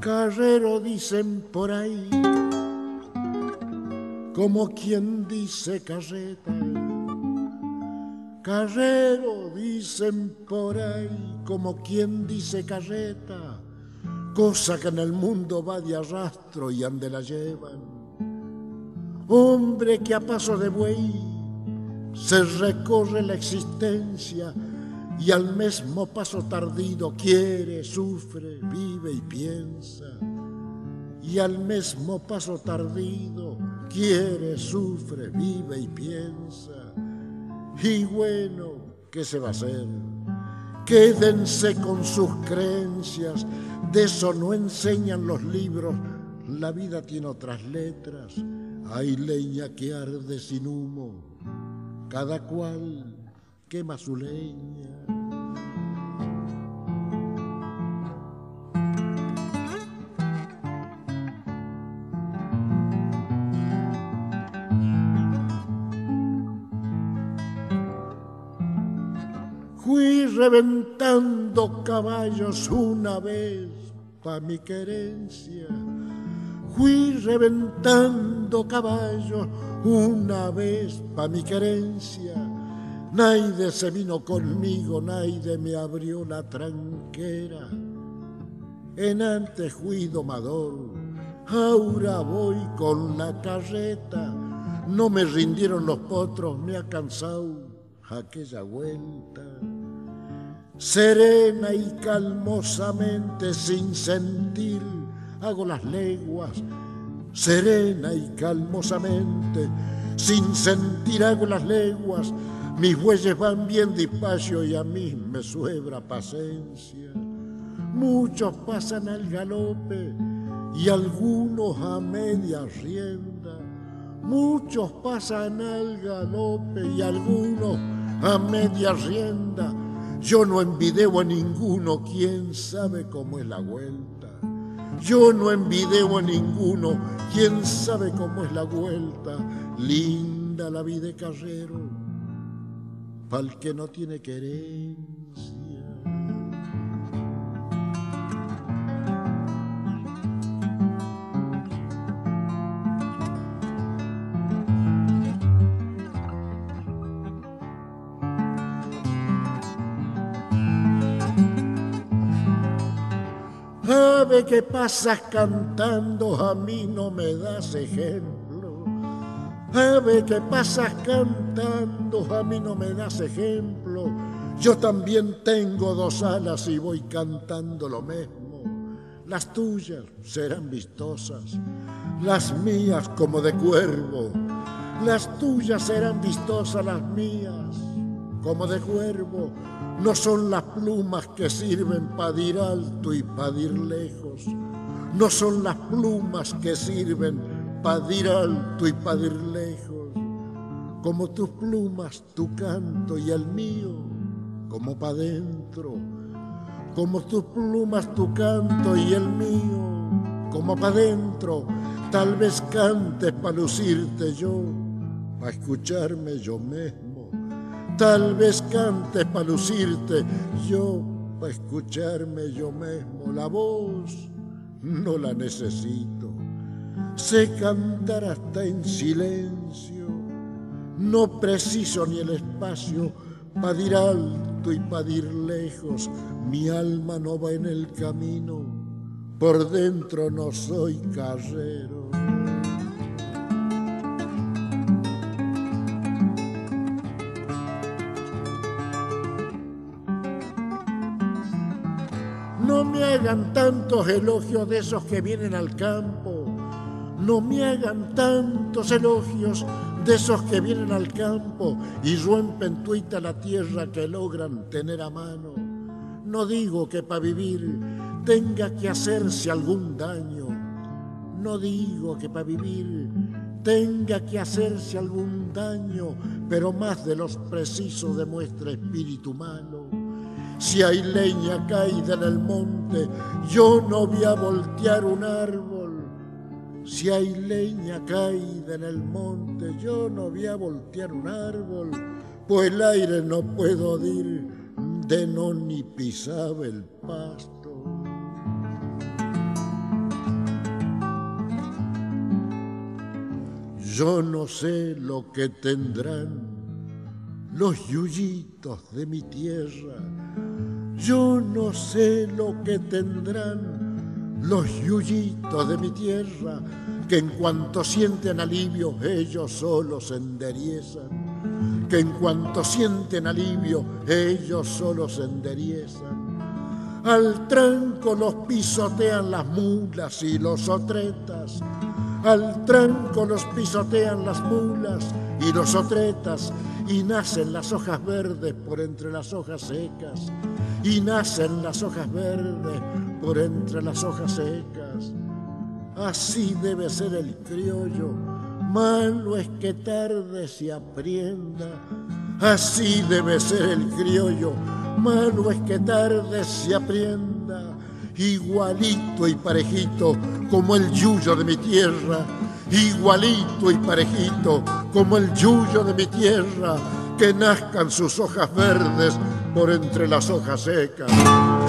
Carrero dicen por ahí, como quien dice carreta. Carrero dicen por ahí, como quien dice carreta, cosa que en el mundo va de arrastro y ande la llevan. Hombre que a paso de buey se recorre la existencia y al mismo paso tardido quiere, sufre, vive y piensa. Y al mismo paso tardido quiere, sufre, vive y piensa. Y bueno, ¿qué se va a hacer? Quédense con sus creencias, de eso no enseñan los libros. La vida tiene otras letras, hay leña que arde sin humo, cada cual quema su leña. Fui reventando caballos una vez pa' mi querencia. Fui reventando caballos una vez pa' mi querencia. Naide se vino conmigo, naide me abrió la tranquera. En antes fui domador, ahora voy con la carreta. No me rindieron los potros, me ha cansado aquella vuelta. Serena y calmosamente, sin sentir, hago las leguas. Serena y calmosamente, sin sentir, hago las leguas. Mis bueyes van bien despacio y a mí me sobra paciencia. Muchos pasan al galope y algunos a media rienda. Muchos pasan al galope y algunos a media rienda. Yo no envideo a ninguno, quién sabe cómo es la vuelta. Yo no envideo a ninguno, quién sabe cómo es la vuelta. Linda la vida de carrero, pa'l que no tiene querencia. Ave que pasas cantando, a mí no me das ejemplo. Ave que pasas cantando, a mí no me das ejemplo. Yo también tengo dos alas y voy cantando lo mismo. Las tuyas serán vistosas, las mías como de cuervo. Las tuyas serán vistosas, las mías como de cuervo. No son las plumas que sirven para ir alto y para ir lejos. No son las plumas que sirven para ir alto y para ir lejos. Como tus plumas, tu canto y el mío, como para dentro. Como tus plumas, tu canto y el mío, como para dentro. Tal vez cantes para lucirte yo, para escucharme yo mismo. Tal vez cantes para lucirte yo, para escucharme yo mismo. La voz no la necesito, sé cantar hasta en silencio. No preciso ni el espacio para ir alto y para ir lejos. Mi alma no va en el camino, por dentro no soy carrero. No me hagan tantos elogios de esos que vienen al campo. No me hagan tantos elogios de esos que vienen al campo y rompen tuita la tierra que logran tener a mano. No digo que para vivir tenga que hacerse algún daño. No digo que para vivir tenga que hacerse algún daño, pero más de los precisos demuestra espíritu humano. Si hay leña caída en el monte, yo no voy a voltear un árbol. Si hay leña caída en el monte, yo no voy a voltear un árbol, pues el aire no puedo dir de no ni pisaba el pasto. Yo no sé lo que tendrán los yuyitos de mi tierra. Yo no sé lo que tendrán los yuyitos de mi tierra, que en cuanto sienten alivio ellos solos se enderiezan, que en cuanto sienten alivio ellos solos se enderiezan. Al tranco los pisotean las mulas y los otretas, al tranco los pisotean las mulas y los otretas, y nacen las hojas verdes por entre las hojas secas, y nacen las hojas verdes por entre las hojas secas. Así debe ser el criollo, malo es que tarde se aprienda. Así debe ser el criollo, malo es que tarde se aprienda. Igualito y parejito como el yuyo de mi tierra, igualito y parejito como el yuyo de mi tierra, que nazcan sus hojas verdes por entre las hojas secas.